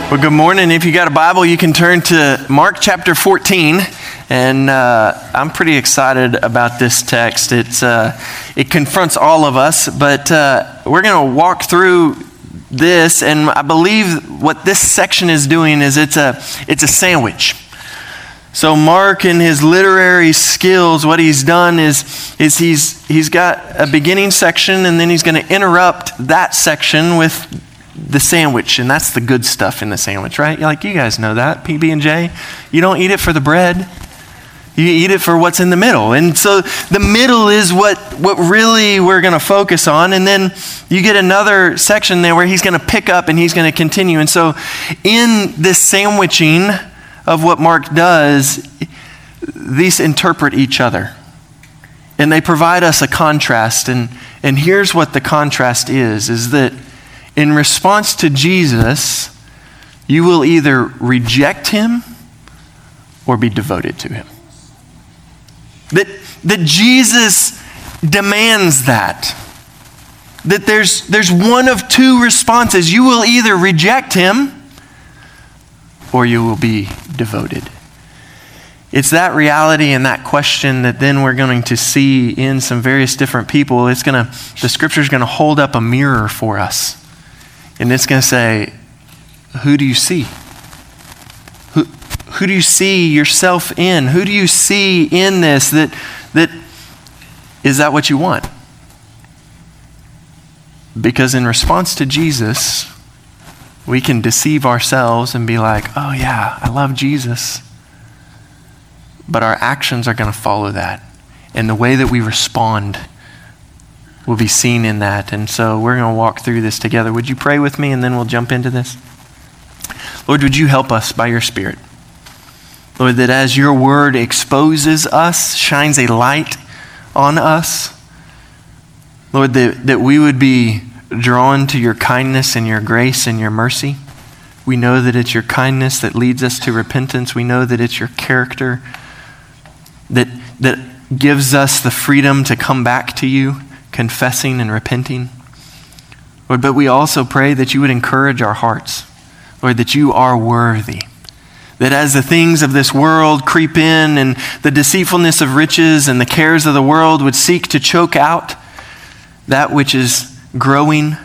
Well, good morning. If you got a Bible, you can turn to Mark chapter 14. And I'm pretty excited about this text. It confronts all of us, but we're going to walk through this. And I believe what this section is doing is it's a sandwich. So Mark, in his literary skills, what he's done is he's got a beginning section, and then he's going to interrupt that section with the sandwich, and that's the good stuff in the sandwich, right? Like, you guys know that, PB&J. You don't eat it for the bread. You eat it for what's in the middle. And so the middle is what really we're going to focus on. And then you get another section there where he's going to pick up and he's going to continue. And so in this sandwiching of what Mark does, these interpret each other. And they provide us a contrast. And here's what the contrast is that in response to Jesus, you will either reject him or be devoted to him. That Jesus demands that there's one of two responses. You will either reject him or you will be devoted. It's that reality and that question that then we're going to see in some various different people. The scripture's going to hold up a mirror for us. And it's going to say, who do you see? Who do you see yourself in? Who do you see in this that is that what you want? Because in response to Jesus, we can deceive ourselves and be like, oh yeah, I love Jesus. But our actions are going to follow that. And the way that we respond will be seen in that. And so we're going to walk through this together. Would you pray with me and then we'll jump into this? Lord, would you help us by your Spirit? Lord, that as your word exposes us, shines a light on us, Lord, that we would be drawn to your kindness and your grace and your mercy. We know that it's your kindness that leads us to repentance. We know that it's your character that gives us the freedom to come back to you, confessing and repenting. Lord, but we also pray that you would encourage our hearts. Lord, that you are worthy. That as the things of this world creep in and the deceitfulness of riches and the cares of the world would seek to choke out that which is growing,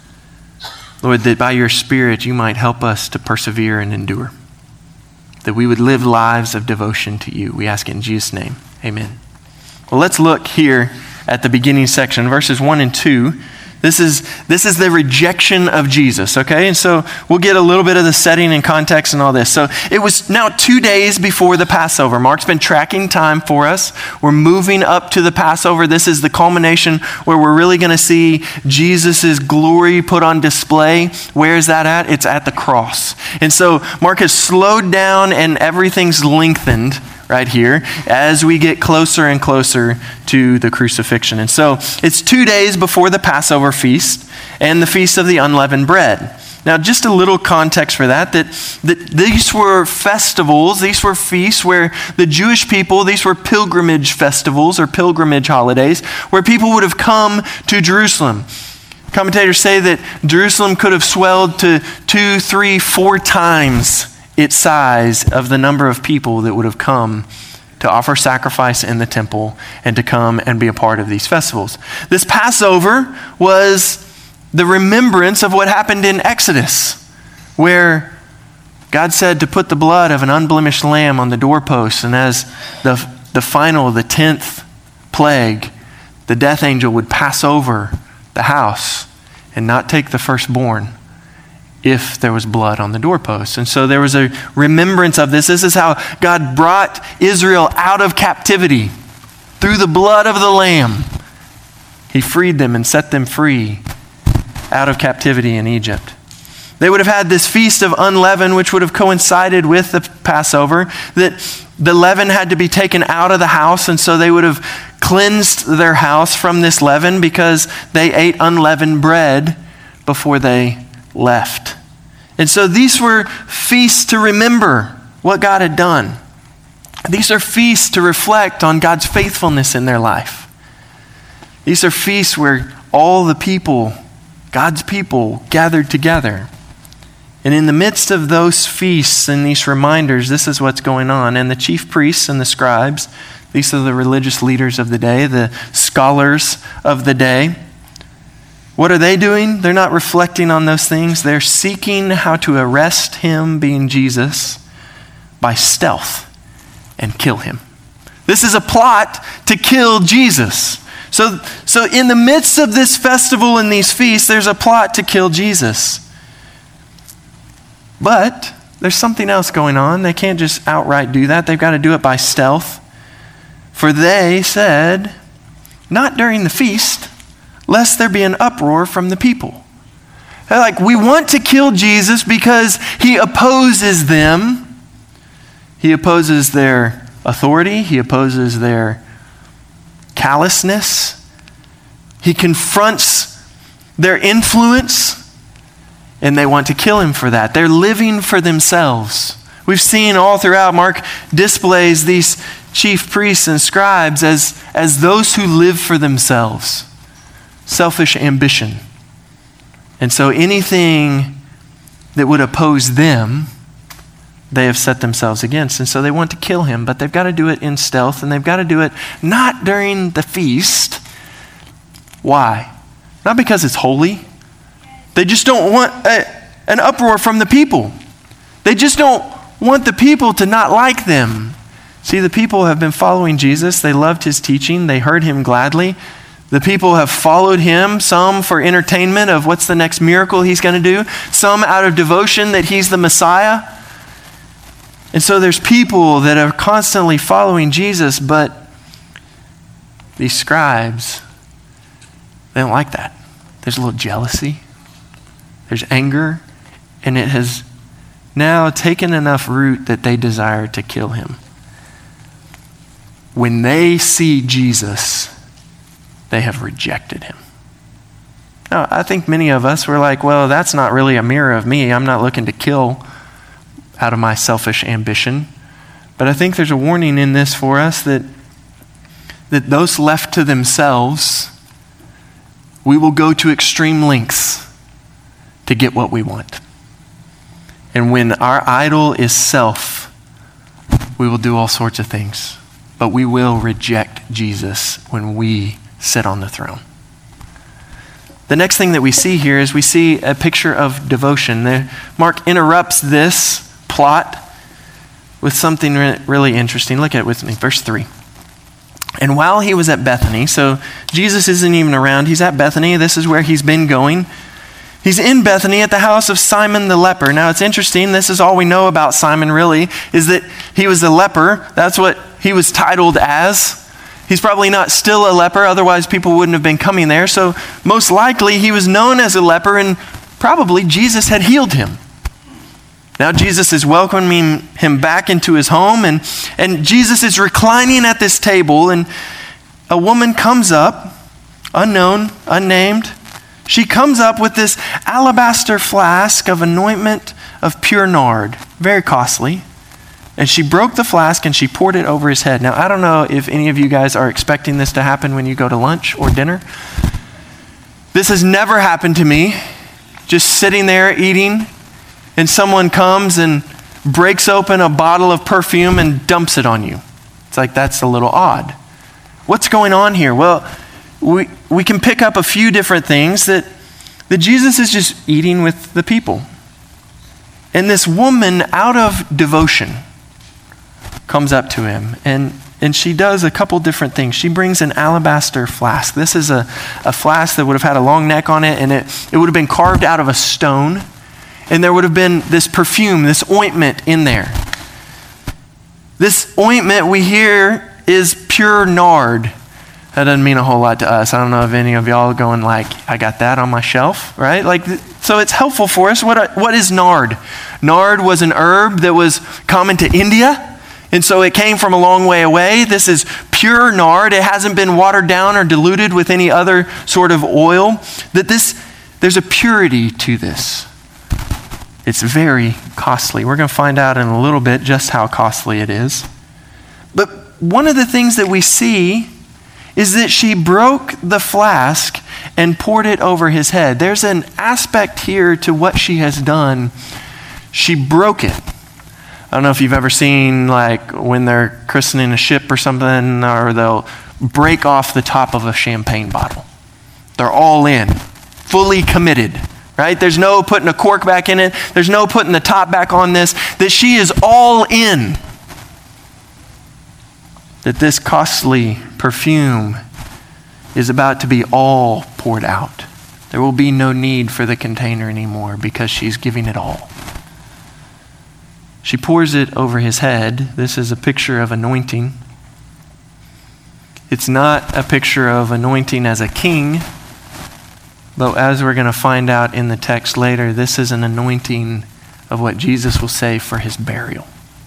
Lord, that by your Spirit you might help us to persevere and endure. That we would live lives of devotion to you. We ask it in Jesus' name. Amen. Well, let's look here at the beginning section, verses 1 and 2. This is the rejection of Jesus, okay? And so we'll get a little bit of the setting and context and all this. So it was now 2 days before the Passover. Mark's been tracking time for us. We're moving up to the Passover. This is the culmination where we're really going to see Jesus' glory put on display. Where is that at? It's at the cross. And so Mark has slowed down and everything's lengthened right here as we get closer and closer to the crucifixion. And so it's 2 days before the Passover feast and the Feast of the Unleavened Bread. Now, just a little context for that these were festivals, these were feasts where the Jewish people, these were pilgrimage festivals or pilgrimage holidays where people would have come to Jerusalem. Commentators say that Jerusalem could have swelled to 2, 3, 4 times its size of the number of people that would have come to offer sacrifice in the temple and to come and be a part of these festivals. This Passover was the remembrance of what happened in Exodus, where God said to put the blood of an unblemished lamb on the doorposts, and as the 10th plague, the death angel would pass over the house and not take the firstborn if there was blood on the doorposts. And so there was a remembrance of this. This is how God brought Israel out of captivity through the blood of the Lamb. He freed them and set them free out of captivity in Egypt. They would have had this feast of unleavened, which would have coincided with the Passover, that the leaven had to be taken out of the house, and so they would have cleansed their house from this leaven because they ate unleavened bread before they left. And so these were feasts to remember what God had done. These are feasts to reflect on God's faithfulness in their life. These are feasts where all the people, God's people, gathered together. And in the midst of those feasts and these reminders, this is what's going on. And the chief priests and the scribes, these are the religious leaders of the day, the scholars of the day. What are they doing? They're not reflecting on those things. They're seeking how to arrest him, being Jesus, by stealth and kill him. This is a plot to kill Jesus. So in the midst of this festival and these feasts, there's a plot to kill Jesus. But there's something else going on. They can't just outright do that. They've got to do it by stealth. For they said, not during the feast, lest there be an uproar from the people. They're like, we want to kill Jesus because he opposes them. He opposes their authority. He opposes their callousness. He confronts their influence. And they want to kill him for that. They're living for themselves. We've seen all throughout, Mark displays these chief priests and scribes as those who live for themselves. Selfish ambition. And so anything that would oppose them, they have set themselves against. And so they want to kill him, but they've got to do it in stealth, and they've got to do it not during the feast. Why? Not because it's holy. They just don't want an uproar from the people. They just don't want the people to not like them. See, the people have been following Jesus. They loved his teaching. They heard him gladly. The people have followed him, some for entertainment of what's the next miracle he's going to do, some out of devotion that he's the Messiah. And so there's people that are constantly following Jesus, but these scribes, they don't like that. There's a little jealousy. There's anger, and it has now taken enough root that they desire to kill him. When they see Jesus, they have rejected him. Now, I think many of us were like, well, that's not really a mirror of me. I'm not looking to kill out of my selfish ambition. But I think there's a warning in this for us that those left to themselves, we will go to extreme lengths to get what we want. And when our idol is self, we will do all sorts of things. But we will reject Jesus when we sit on the throne. The next thing that we see here is we see a picture of devotion. Mark interrupts this plot with something really interesting. Look at it with me. Verse 3. And while he was at Bethany, so Jesus isn't even around. He's at Bethany. This is where he's been going. He's in Bethany at the house of Simon the leper. Now it's interesting, this is all we know about Simon really, is that he was a leper. That's what he was titled as. He's probably not still a leper, otherwise people wouldn't have been coming there. So most likely he was known as a leper, and probably Jesus had healed him. Now Jesus is welcoming him back into his home, and Jesus is reclining at this table, and a woman comes up, unknown, unnamed. She comes up with this alabaster flask of anointment of pure nard, very costly. And she broke the flask and she poured it over his head. Now, I don't know if any of you guys are expecting this to happen when you go to lunch or dinner. This has never happened to me. Just sitting there eating, and someone comes and breaks open a bottle of perfume and dumps it on you. It's like, that's a little odd. What's going on here? Well, we can pick up a few different things that Jesus is just eating with the people. And this woman, out of devotion, comes up to him, and she does a couple different things. She brings an alabaster flask. This is a flask that would have had a long neck on it, and it would have been carved out of a stone, and there would have been this perfume, this ointment in there. This ointment we hear is pure nard. That doesn't mean a whole lot to us. I don't know if any of y'all are going like, I got that on my shelf, right? So it's helpful for us. What is nard? Nard was an herb that was common to India, and so it came from a long way away. This is pure nard. It hasn't been watered down or diluted with any other sort of oil. There's a purity to this. It's very costly. We're going to find out in a little bit just how costly it is. But one of the things that we see is that she broke the flask and poured it over his head. There's an aspect here to what she has done she broke it. I don't know if you've ever seen, like, when they're christening a ship or something, or they'll break off the top of a champagne bottle. They're all in, fully committed, right? There's no putting a cork back in it. There's no putting the top back on this. That she is all in. That this costly perfume is about to be all poured out. There will be no need for the container anymore because she's giving it all. She pours it over his head. This is a picture of anointing. It's not a picture of anointing as a king, but as we're going to find out in the text later, this is an anointing of what Jesus will say for his burial.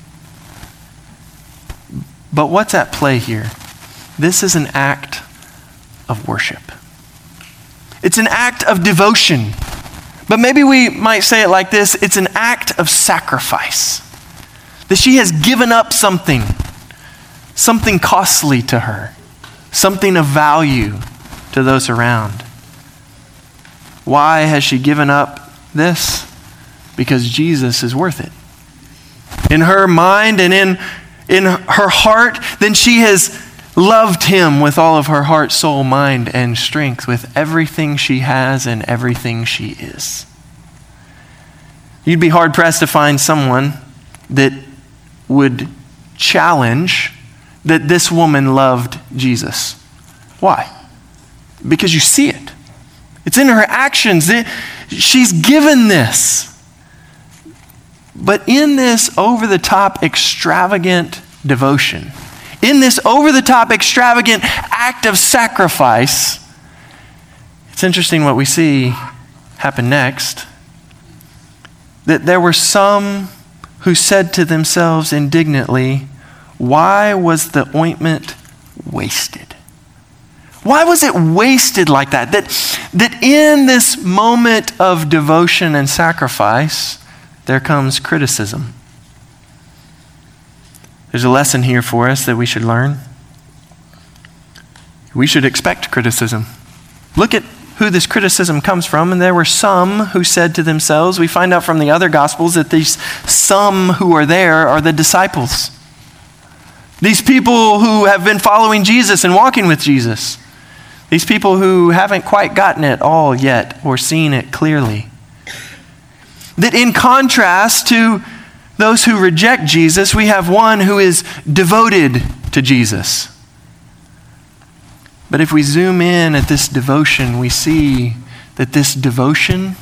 But what's at play here? This is an act of worship. It's an act of devotion. But maybe we might say it like this: it's an act of sacrifice. That she has given up something costly to her, something of value to those around. Why has she given up this? Because Jesus is worth it. In her mind and in her heart, then she has loved him with all of her heart, soul, mind, and strength, with everything she has and everything she is. You'd be hard-pressed to find someone that would challenge that this woman loved Jesus. Why? Because you see it. It's in her actions. She's given this. But in this over-the-top extravagant devotion, in this over-the-top extravagant act of sacrifice, it's interesting what we see happen next. That there were some who said to themselves indignantly, "Why was the ointment wasted?" Why was it wasted like that? That in this moment of devotion and sacrifice, there comes criticism. There's a lesson here for us that we should learn. We should expect criticism. Look at who this criticism comes from. And there were some who said to themselves, we find out from the other Gospels that these some who are there are the disciples. These people who have been following Jesus and walking with Jesus. These people who haven't quite gotten it all yet or seen it clearly. That in contrast to those who reject Jesus, we have one who is devoted to Jesus. But if we zoom in at this devotion, we see that this devotion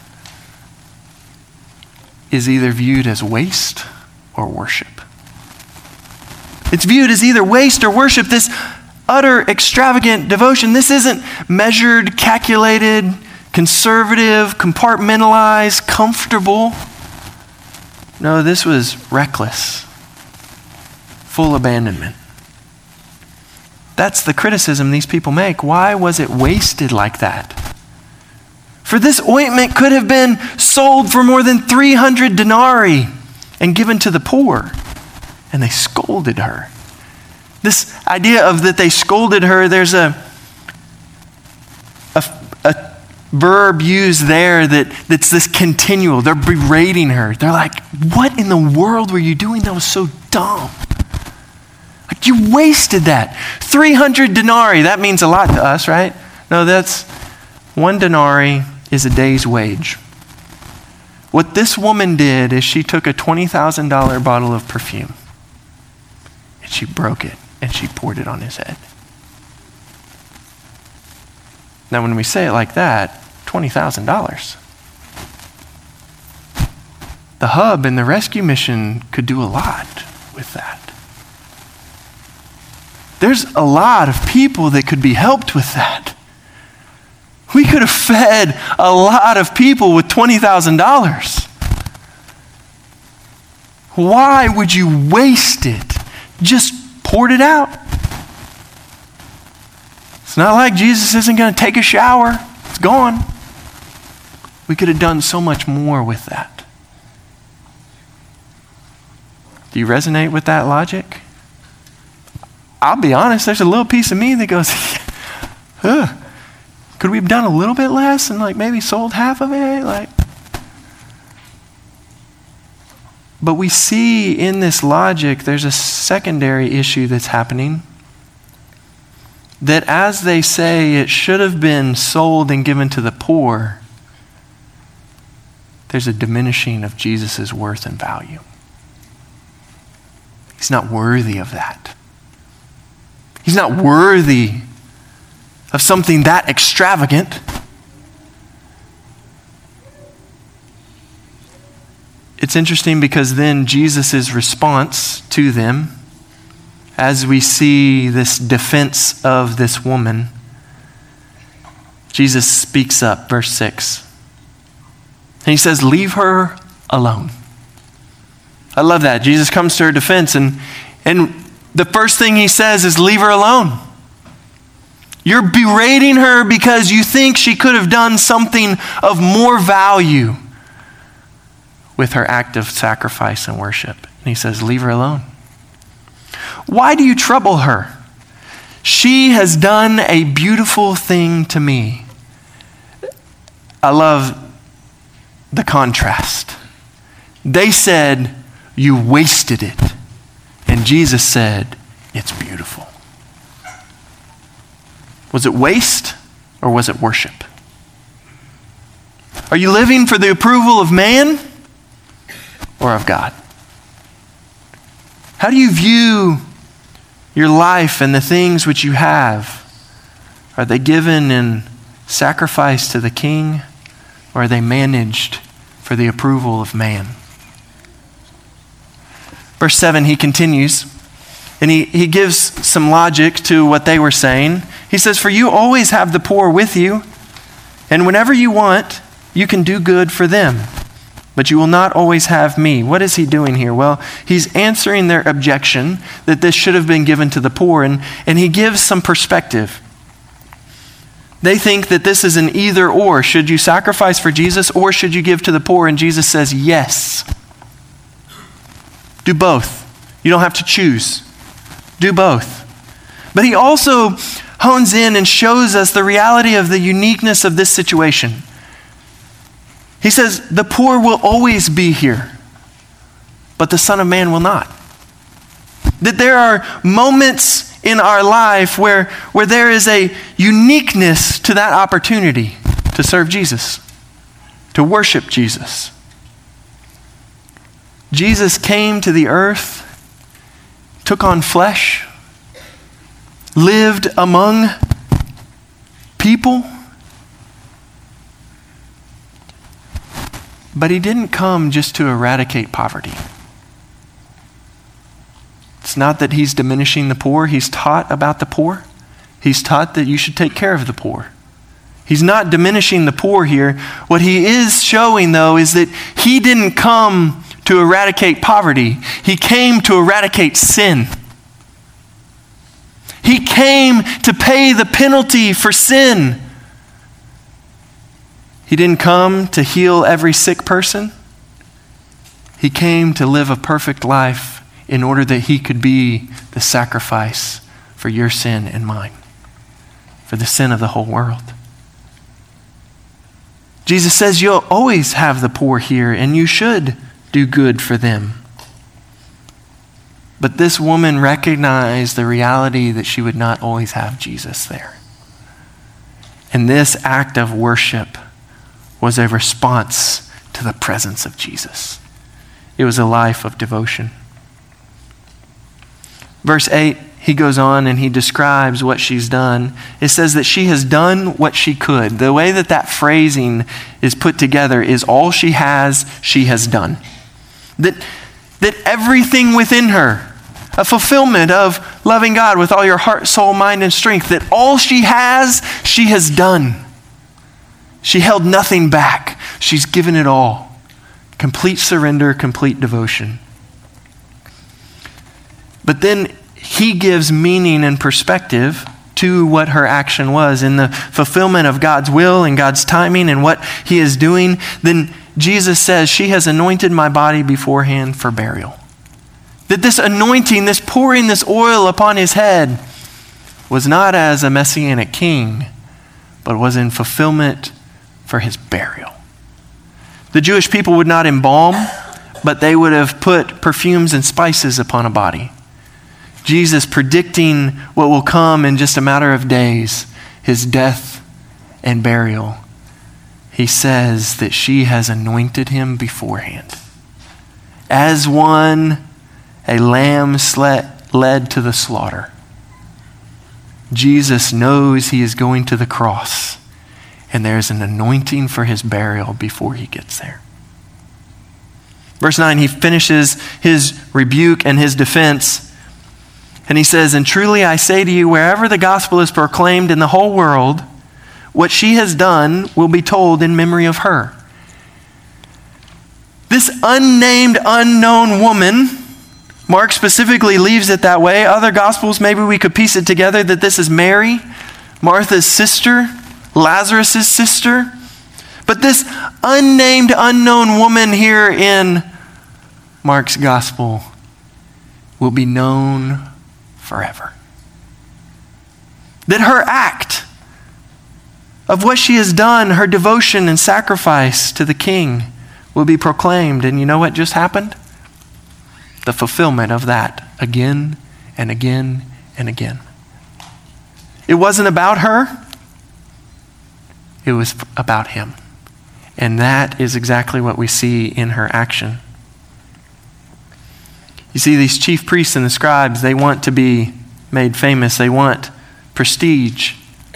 is either viewed as waste or worship. It's viewed as either waste or worship. This utter extravagant devotion, this isn't measured, calculated, conservative, compartmentalized, comfortable. No, this was reckless, full abandonment. That's the criticism these people make. Why was it wasted like that? For this ointment could have been sold for more than 300 denarii and given to the poor. And they scolded her. This idea of that they scolded her, there's a verb used there that's this continual. They're berating her. They're like, what in the world were you doing? That was so dumb. Like, you wasted that. 300 denarii, that means a lot to us, right? No, that's 1 denarii is a day's wage. What this woman did is she took a $20,000 bottle of perfume and she broke it and she poured it on his head. Now, when we say it like that, $20,000. The hub and the rescue mission could do a lot with that. There's a lot of people that could be helped with that. We could have fed a lot of people with $20,000. Why would you waste it? Just poured it out. It's not like Jesus isn't going to take a shower. It's gone. We could have done so much more with that. Do you resonate with that logic? I'll be honest, there's a little piece of me that goes, could we have done a little bit less and like maybe sold half of it? But we see in this logic, there's a secondary issue that's happening. That as they say it should have been sold and given to the poor, there's a diminishing of Jesus' worth and value. He's not worthy of that. He's not worthy of something that extravagant. It's interesting because then Jesus' response to them, as we see this defense of this woman, Jesus speaks up, verse 6. And he says, leave her alone. I love that. Jesus comes to her defense, and the first thing he says is, leave her alone. You're berating her because you think she could have done something of more value with her act of sacrifice and worship. And he says, leave her alone. Why do you trouble her? She has done a beautiful thing to me. I love the contrast. They said, you wasted it. And Jesus said, it's beautiful. Was it waste or was it worship? Are you living for the approval of man or of God? How do you view your life and the things which you have? Are they given in sacrifice to the King, or are they managed for the approval of man? Verse 7, he continues, and he gives some logic to what they were saying. He says, for you always have the poor with you, and whenever you want, you can do good for them. But you will not always have me. What is he doing here? Well, he's answering their objection that this should have been given to the poor, and he gives some perspective. They think that this is an either or. Should you sacrifice for Jesus or should you give to the poor? And Jesus says, yes. Do both. You don't have to choose. Do both. But he also hones in and shows us the reality of the uniqueness of this situation. He says, the poor will always be here, but the Son of Man will not. That there are moments in our life where there is a uniqueness to that opportunity to serve Jesus, to worship Jesus. Jesus came to the earth, took on flesh, lived among people, but he didn't come just to eradicate poverty. It's not that he's diminishing the poor. He's taught about the poor. He's taught that you should take care of the poor. He's not diminishing the poor here. What he is showing, though, is that he didn't come to eradicate poverty. He came to eradicate sin. He came to pay the penalty for sin. He didn't come to heal every sick person. He came to live a perfect life in order that he could be the sacrifice for your sin and mine, for the sin of the whole world. Jesus says you'll always have the poor here, and you should do good for them. But this woman recognized the reality that she would not always have Jesus there. And this act of worship was a response to the presence of Jesus. It was a life of devotion. Verse 8, he goes on and he describes what she's done. It says that she has done what she could. The way that phrasing is put together is all she has done. That everything within her, a fulfillment of loving God with all your heart, soul, mind, and strength, that all she has done. She held nothing back. She's given it all. Complete surrender, complete devotion. But then he gives meaning and perspective to what her action was in the fulfillment of God's will and God's timing and what he is doing. Then Jesus says, she has anointed my body beforehand for burial. That this anointing, this pouring this oil upon his head was not as a messianic king, but was in fulfillment for his burial. The Jewish people would not embalm, but they would have put perfumes and spices upon a body. Jesus predicting what will come in just a matter of days, his death and burial. He says that she has anointed him beforehand. As one, a lamb led to the slaughter. Jesus knows he is going to the cross, and there's an anointing for his burial before he gets there. Verse 9, he finishes his rebuke and his defense, and he says, "And truly I say to you, wherever the gospel is proclaimed in the whole world, what she has done will be told in memory of her." This unnamed, unknown woman, Mark specifically leaves it that way. Other gospels, maybe we could piece it together that this is Mary, Martha's sister, Lazarus' sister. But this unnamed, unknown woman here in Mark's gospel will be known forever. That her act of what she has done, her devotion and sacrifice to the King, will be proclaimed. And you know what just happened? The fulfillment of that again and again and again. It wasn't about her. It was about him. And that is exactly what we see in her action. You see, these chief priests and the scribes, they want to be made famous. They want prestige.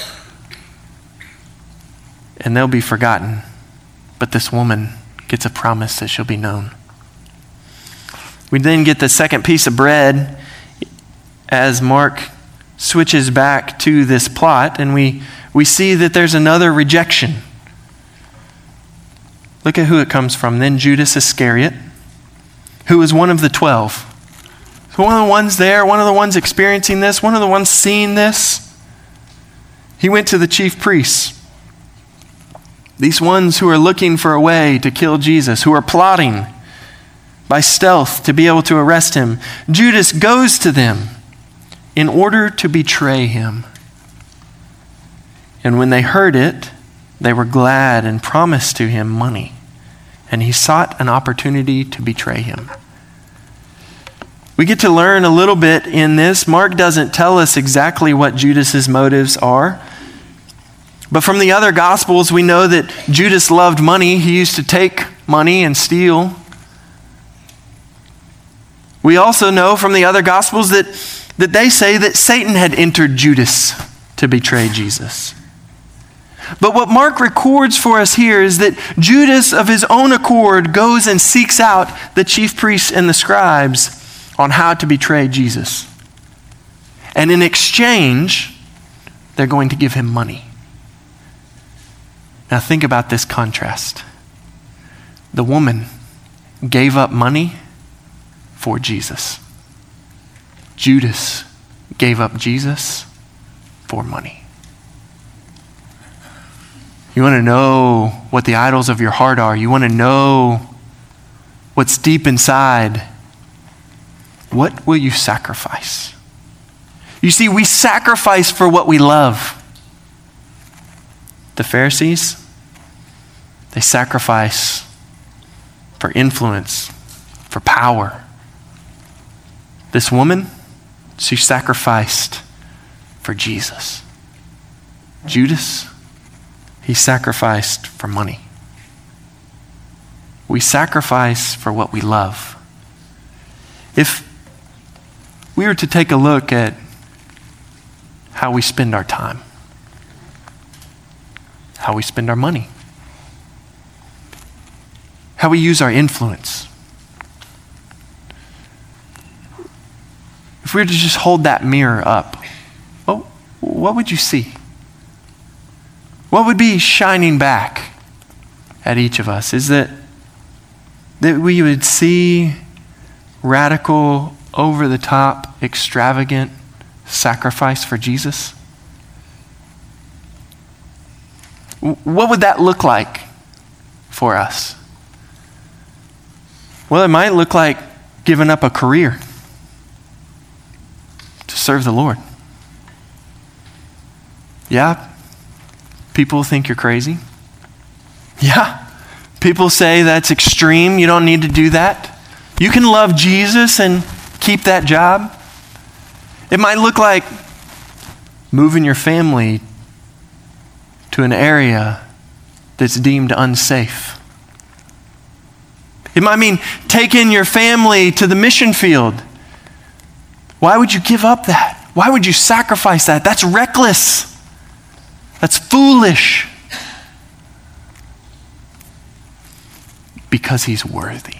And they'll be forgotten. But this woman gets a promise that she'll be known. We then get the second piece of bread as Mark switches back to this plot, and we see that there's another rejection. Look at who it comes from. Then Judas Iscariot, who was one of the 12. So one of the ones there, one of the ones experiencing this, one of the ones seeing this. He went to the chief priests. These ones who are looking for a way to kill Jesus, who are plotting by stealth to be able to arrest him. Judas goes to them in order to betray him. And when they heard it, they were glad and promised to him money. And he sought an opportunity to betray him. We get to learn a little bit in this. Mark doesn't tell us exactly what Judas's motives are. But from the other Gospels, we know that Judas loved money. He used to take money and steal. We also know from the other Gospels that they say that Satan had entered Judas to betray Jesus. But what Mark records for us here is that Judas, of his own accord, goes and seeks out the chief priests and the scribes on how to betray Jesus. And in exchange, they're going to give him money. Now think about this contrast. The woman gave up money for Jesus. Judas gave up Jesus for money. You want to know what the idols of your heart are. You want to know what's deep inside. What will you sacrifice? You see, we sacrifice for what we love. The Pharisees, they sacrifice for influence, for power. This woman, she sacrificed for Jesus. Judas, he sacrificed for money. We sacrifice for what we love. If we were to take a look at how we spend our time, how we spend our money, how we use our influence. If we were to just hold that mirror up, well, what would you see? What would be shining back at each of us? Is that we would see radical, over-the-top, extravagant sacrifice for Jesus? What would that look like for us? Well, it might look like giving up a career to serve the Lord. Yeah, people think you're crazy. Yeah, people say that's extreme. You don't need to do that. You can love Jesus and keep that job. It might look like moving your family to an area that's deemed unsafe. It might mean taking your family to the mission field. Why would you give up that? Why would you sacrifice that? That's reckless. That's foolish. Because he's worthy.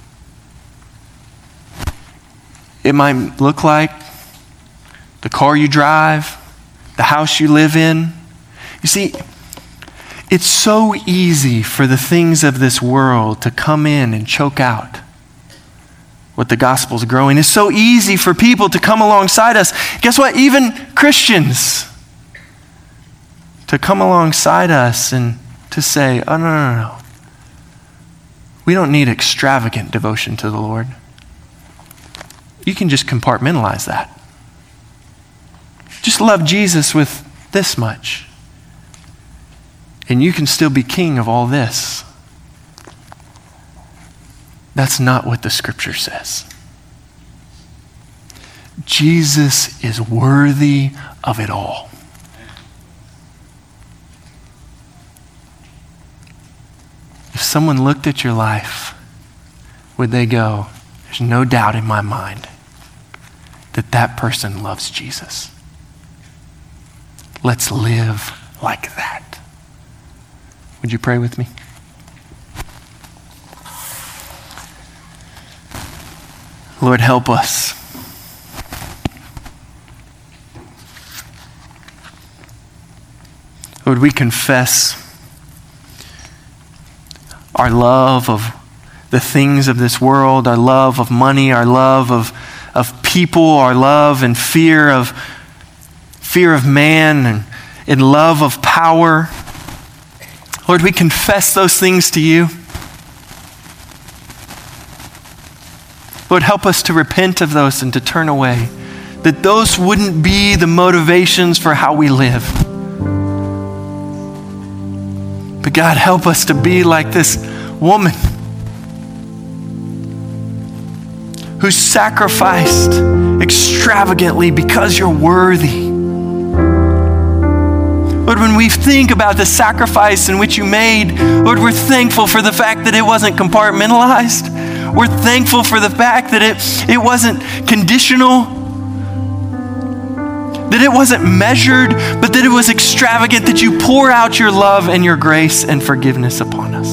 It might look like the car you drive, the house you live in. You see, it's so easy for the things of this world to come in and choke out what the gospel's growing. It's so easy for people to come alongside us. Guess what? Even Christians to come alongside us and to say, oh, no. We don't need extravagant devotion to the Lord. You can just compartmentalize that. Just love Jesus with this much. And you can still be king of all this. That's not what the scripture says. Jesus is worthy of it all. If someone looked at your life, would they go, there's no doubt in my mind that that person loves Jesus. Let's live like that. Would you pray with me? Lord, help us. Lord, we confess our love of the things of this world, our love of money, our love of people, our love and fear of man and love of power. Lord, we confess those things to you. Lord, help us to repent of those and to turn away, that those wouldn't be the motivations for how we live. But God, help us to be like this woman who sacrificed extravagantly because you're worthy. Lord, when we think about the sacrifice in which you made, Lord, we're thankful for the fact that it wasn't compartmentalized. We're thankful for the fact that it wasn't conditional, that it wasn't measured, but that it was extravagant, that you pour out your love and your grace and forgiveness upon us.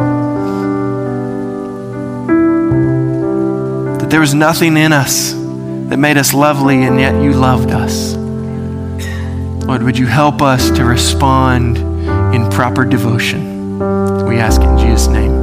That there was nothing in us that made us lovely, and yet you loved us. Lord, would you help us to respond in proper devotion? We ask in Jesus' name.